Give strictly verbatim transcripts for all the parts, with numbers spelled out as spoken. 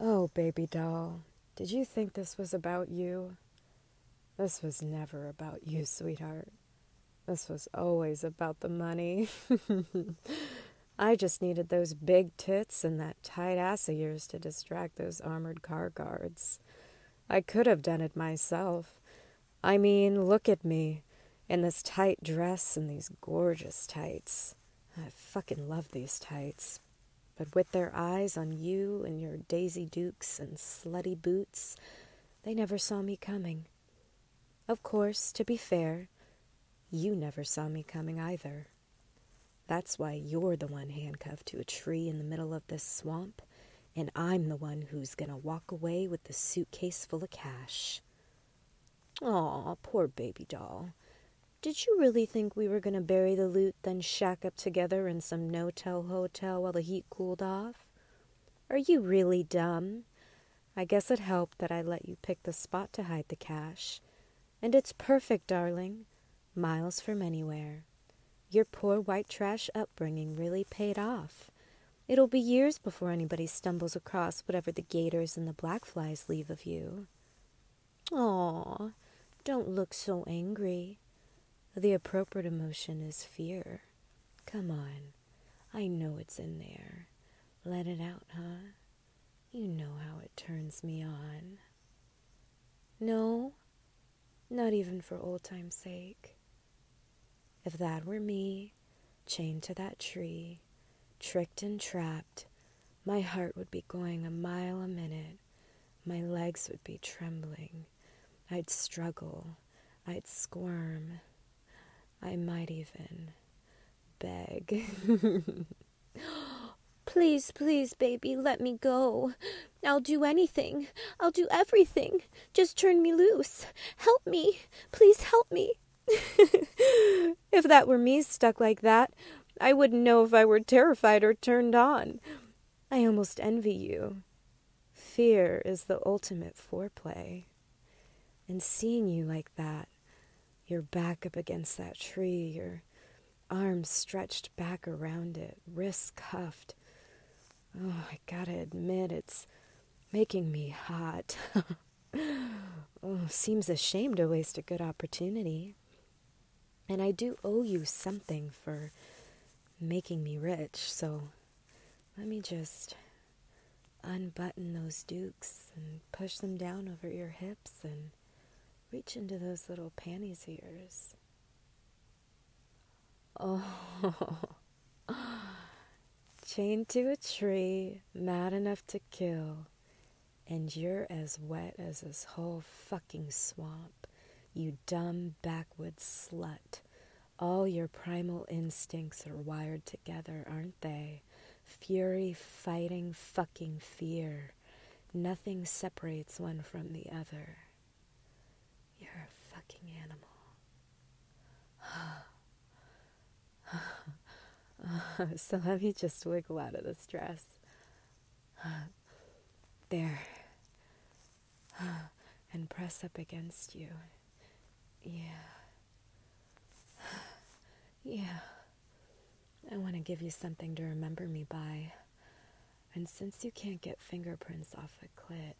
Oh, baby doll, did you think this was about you? This was never about you, sweetheart. This was always about the money. I just needed those big tits and that tight ass of yours to distract those armored car guards. I could have done it myself. I mean, look at me, in this tight dress and these gorgeous tights. I fucking love these tights. But with their eyes on you and your Daisy Dukes and slutty boots, they never saw me coming. Of course, to be fair, you never saw me coming either. That's why you're the one handcuffed to a tree in the middle of this swamp, and I'm the one who's gonna walk away with the suitcase full of cash. Aw, poor baby doll. Did you really think we were gonna bury the loot, then shack up together in some no-tell hotel while the heat cooled off? Are you really dumb? I guess it helped that I let you pick the spot to hide the cash. And it's perfect, darling. Miles from anywhere. Your poor white trash upbringing really paid off. It'll be years before anybody stumbles across whatever the gators and the black flies leave of you. Aw, don't look so angry. The appropriate emotion is fear. Come on, I know it's in there. Let it out, huh? You know how it turns me on. No, not even for old time's sake. If that were me, chained to that tree, tricked and trapped, my heart would be going a mile a minute. My legs would be trembling. I'd struggle. I'd squirm. I might even beg. Please, please, baby, let me go. I'll do anything. I'll do everything. Just turn me loose. Help me. Please help me. If that were me stuck like that, I wouldn't know if I were terrified or turned on. I almost envy you. Fear is the ultimate foreplay. And seeing you like that, your back up against that tree, your arms stretched back around it, wrists cuffed. Oh, I gotta admit, it's making me hot. Oh, seems a shame to waste a good opportunity. And I do owe you something for making me rich, so let me just unbutton those dukes and push them down over your hips and reach into those little panties of yours. Oh, chained to a tree, mad enough to kill, and you're as wet as this whole fucking swamp, you dumb backwoods slut. All your primal instincts are wired together, aren't they? Fury fighting fucking fear. Nothing separates one from the other. You're a fucking animal. So let me just wiggle out of this dress. There. And press up against you. Yeah. Yeah. I want to give you something to remember me by. And since you can't get fingerprints off a clit,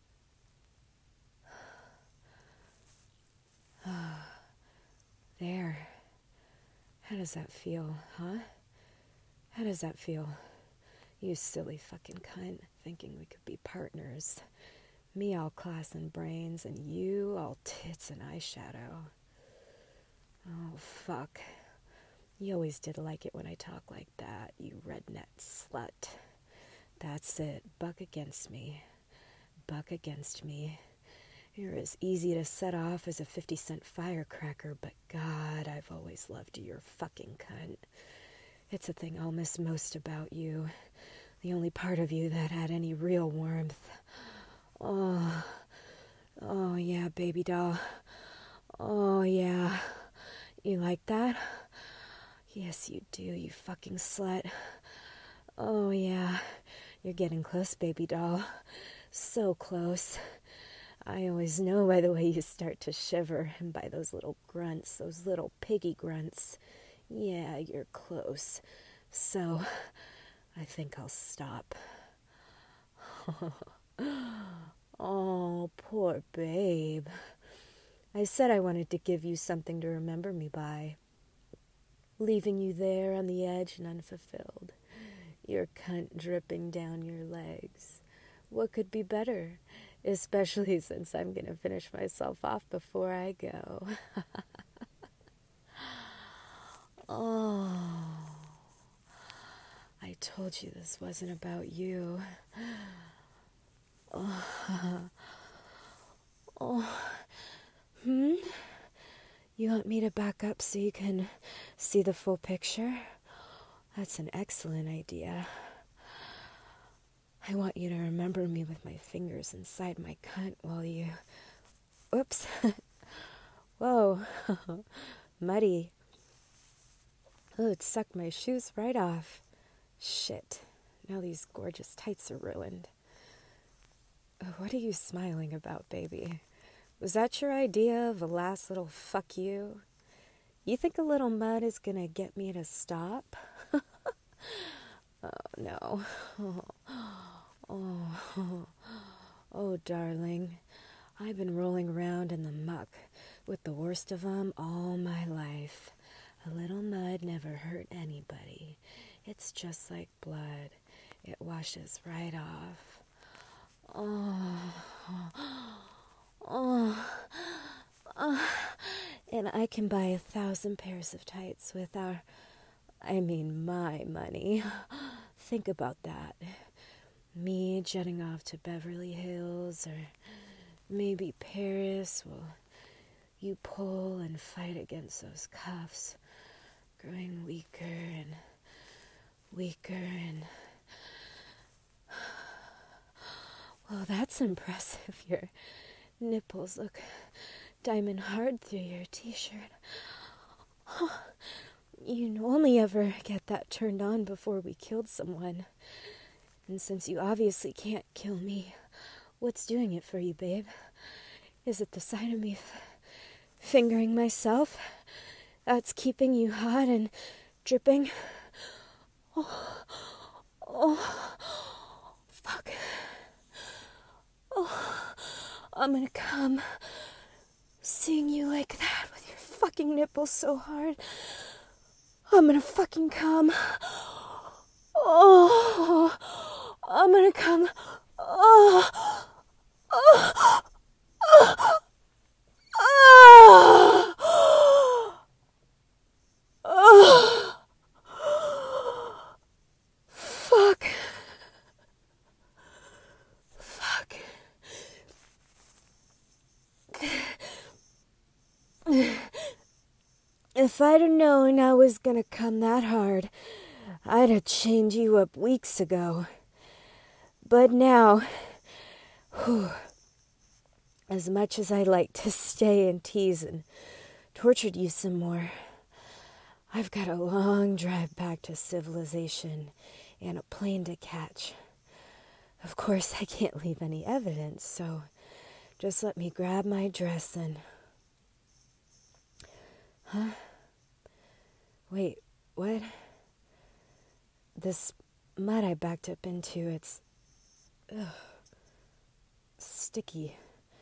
there. How does that feel, huh? How does that feel? You silly fucking cunt, thinking we could be partners. Me all class and brains, and you all tits and eyeshadow. Oh, fuck. You always did like it when I talk like that, you redneck slut. That's it. Buck against me. Buck against me. You're as easy to set off as a fifty cent firecracker, but God, I've always loved you, you're fucking cunt. It's the thing I'll miss most about you. The only part of you that had any real warmth. Oh, oh yeah, baby doll. Oh yeah. You like that? Yes, you do, you fucking slut. Oh yeah. You're getting close, baby doll. So close. I always know by the way you start to shiver and by those little grunts, those little piggy grunts. Yeah, you're close. So, I think I'll stop. Oh, poor babe. I said I wanted to give you something to remember me by. Leaving you there on the edge and unfulfilled. Your cunt dripping down your legs. What could be better? Especially since I'm going to finish myself off before I go. Oh, I told you this wasn't about you. Oh, oh. Hmm? You want me to back up so you can see the full picture? That's an excellent idea. I want you to remember me with my fingers inside my cunt while you... Whoops. Whoa. Muddy. Oh, it sucked my shoes right off. Shit. Now these gorgeous tights are ruined. What are you smiling about, baby? Was that your idea of a last little fuck you? You think a little mud is gonna get me to stop? Oh, no. Oh, oh, oh, darling. I've been rolling around in the muck with the worst of them all my life. A little mud never hurt anybody. It's just like blood. It washes right off. Oh, oh, oh, and I can buy a thousand pairs of tights with our, I mean my money. Think about that. Me jetting off to Beverly Hills or maybe Paris while you pull and fight against those cuffs, growing weaker and weaker and... Well, that's impressive. Your nipples look diamond hard through your t-shirt. You only ever get that turned on before we killed someone. And since you obviously can't kill me, what's doing it for you, babe? Is it the sight of me f- fingering myself that's keeping you hot and dripping? Oh, oh, fuck. Oh, I'm gonna come seeing you like that with your fucking nipples so hard. I'm gonna fucking come. Oh, I'm gonna come. Oh, oh, oh, oh, oh. Fuck. Fuck. If I'd have known I was gonna come that hard, I'd have chained you up weeks ago. But now, whew, as much as I like to stay and tease and tortured you some more, I've got a long drive back to civilization and a plane to catch. Of course, I can't leave any evidence, so just let me grab my dress and... Huh? Wait, what? This mud I backed up into, it's... Ugh, sticky.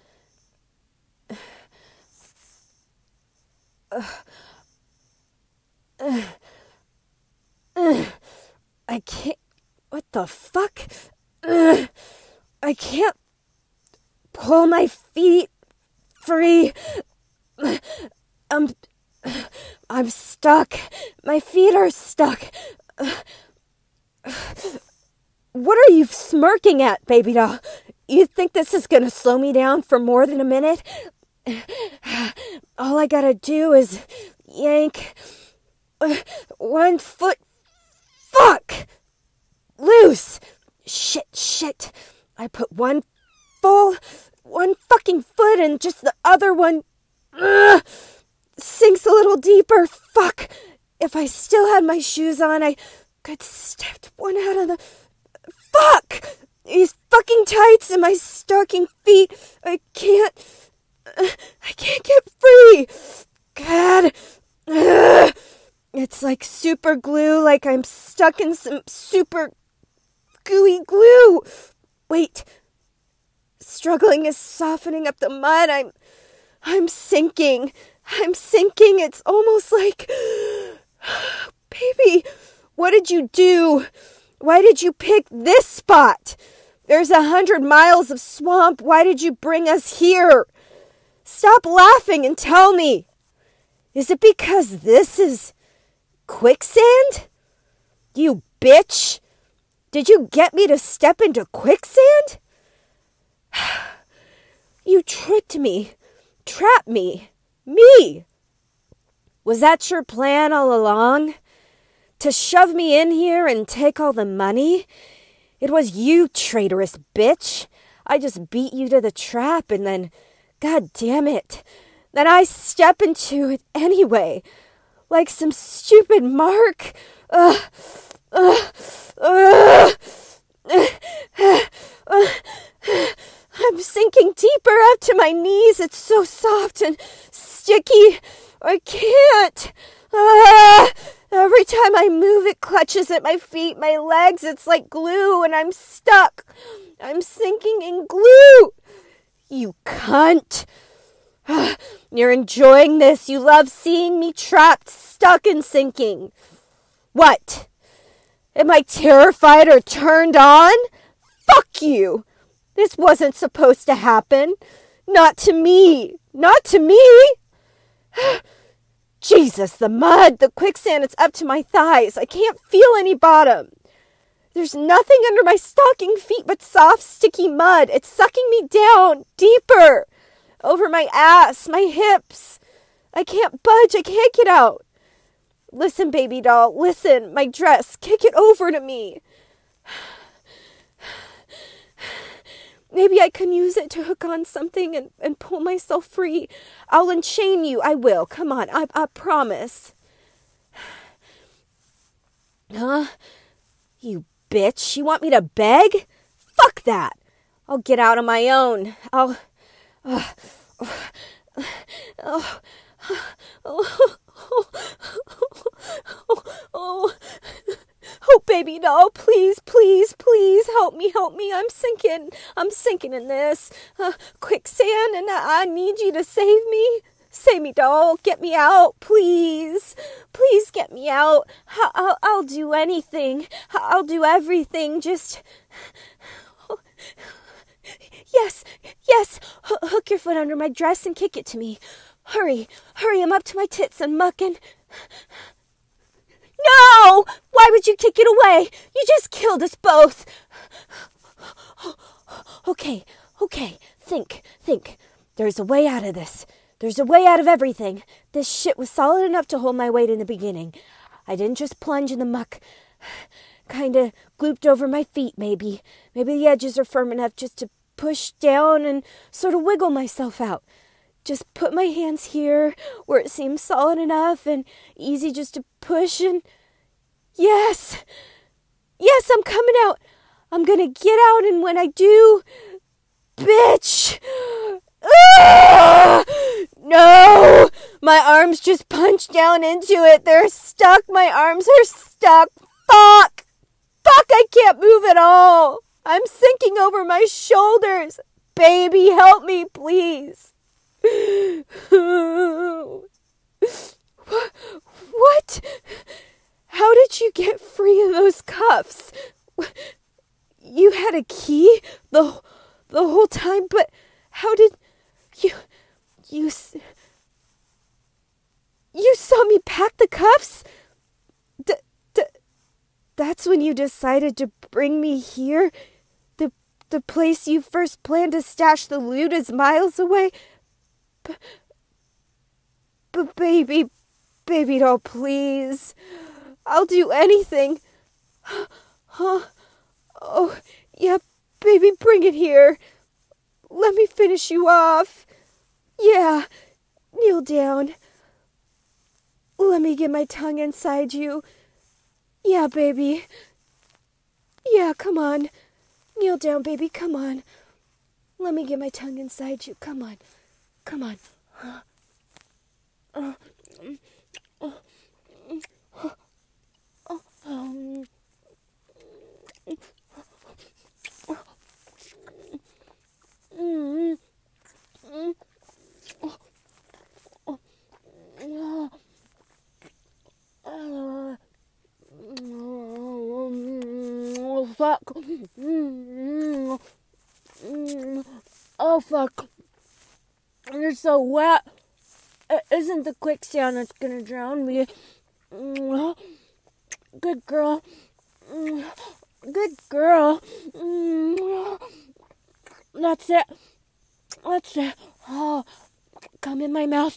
Ugh. Ugh. Ugh. I can't... What the fuck? Ugh. I can't pull my feet free. I'm... I'm stuck. My feet are stuck. What are you smirking at, baby doll? You think this is gonna slow me down for more than a minute? All I gotta do is yank one foot. Fuck! Loose! Shit, shit. I put one full, one fucking foot and just the other one ugh, sinks a little deeper. Fuck! If I still had my shoes on, I could step one out of the... Fuck! These fucking tights and my stocking feet. I can't... I can't get free. God. Ugh. It's like super glue, like I'm stuck in some super gooey glue. Wait. struggling is softening up the mud. I'm, I'm sinking. I'm sinking. It's almost like, baby, what did you do? Why did you pick this spot? There's a hundred miles of swamp. Why did you bring us here? Stop laughing and tell me. Is it because this is quicksand? You bitch. Did you get me to step into quicksand? You tricked me. Trapped me. Me. Was that your plan all along? To shove me in here and take all the money? It was you, traitorous bitch. I just beat you to the trap and then, God damn it, then I step into it anyway. Like some stupid mark. Ugh. Ugh. Ugh. I'm sinking deeper up to my knees. It's so soft and sticky. I can't. Ah, every time I move, it clutches at my feet, my legs. It's like glue, and I'm stuck. I'm sinking in glue. You cunt. You're enjoying this. You love seeing me trapped, stuck, and sinking. What? Am I terrified or turned on? Fuck you. This wasn't supposed to happen. Not to me. Not to me. Jesus, the mud, the quicksand, it's up to my thighs. I can't feel any bottom. There's nothing under my stocking feet but soft, sticky mud. It's sucking me down, deeper, over my ass, my hips. I can't budge. I can't get out. Listen, baby doll, listen. My dress, kick it over to me. Maybe I can use it to hook on something and, and pull myself free. I'll enchain you. I will. Come on. I, I promise. Huh? You bitch. You want me to beg? Fuck that. I'll get out on my own. I'll... Uh, oh, oh, oh, oh, oh. Oh, baby doll, please, please, please help me, help me. I'm sinking. I'm sinking in this uh, quicksand, and I, I need you to save me. Save me, doll. Get me out, please. Please get me out. I'll, I'll, I'll do anything. I'll do everything. Just... Yes, yes. H- hook your foot under my dress and kick it to me. Hurry, hurry. I'm up to my tits and mucking. No! Why would you kick it away? You just killed us both. Okay, okay. Think, think. There's a way out of this. There's a way out of everything. This shit was solid enough to hold my weight in the beginning. I didn't just plunge in the muck. Kinda glooped over my feet, maybe. Maybe the edges are firm enough just to push down and sort of wiggle myself out. Just put my hands here where it seems solid enough and easy just to push and... Yes! Yes, I'm coming out! I'm gonna get out, and when I do... Bitch! Ah! No! My arms just punched down into it. They're stuck. My arms are stuck. Fuck! Fuck, I can't move at all. I'm sinking over my shoulders. Baby, help me, please. What? How did you get free of those cuffs? You had a key the the whole time, but how did you you you saw me pack the cuffs? D- d- that's when you decided to bring me here? The the place you first planned to stash the loot is miles away? But, but baby, baby doll, please. I'll do anything. Huh? Oh, yeah, baby, bring it here. Let me finish you off. Yeah, kneel down. Let me get my tongue inside you. Yeah, baby. Yeah, come on. Kneel down, baby, come on. Let me get my tongue inside you. Come on. Come on. Uh, uh, uh, uh, uh, um, fuck. Oh, fuck. You're so wet. It isn't the quicksand that's gonna drown me. Good girl. Good girl. That's it. That's it. Oh, come in my mouth.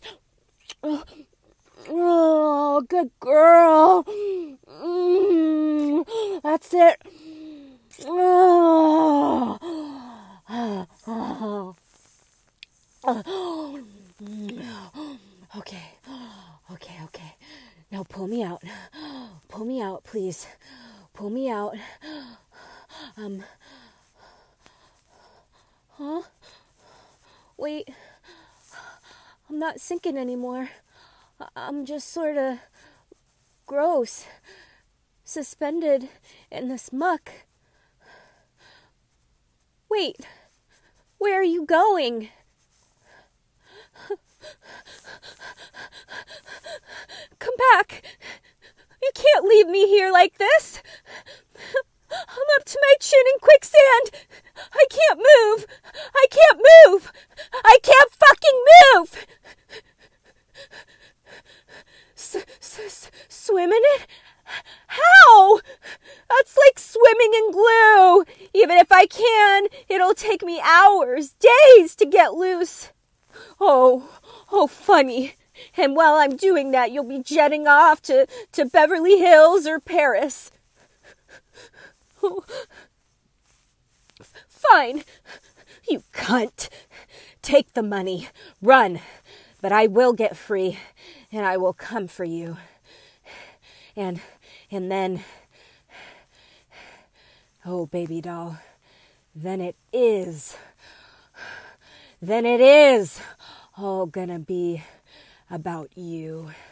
Oh, good girl. That's it. Oh. Okay. Okay, okay. Now pull me out. Pull me out, please. Pull me out. Um. Huh? Wait. I'm not sinking anymore. I'm just sort of gross. Suspended in this muck. Wait. Where are you going? Come back. You can't leave me here like this. I'm up to my chin in quicksand. I can't move. I can't move. I can't fucking move. S- s- swim in it? How? That's like swimming in glue. Even if I can, it'll take me hours, days to get loose. Oh, oh, funny. And while I'm doing that, you'll be jetting off to, to Beverly Hills or Paris. Oh. Fine. You cunt. Take the money. Run. But I will get free, and I will come for you. And, and then, oh, baby doll, then it is, then it is all gonna be about you.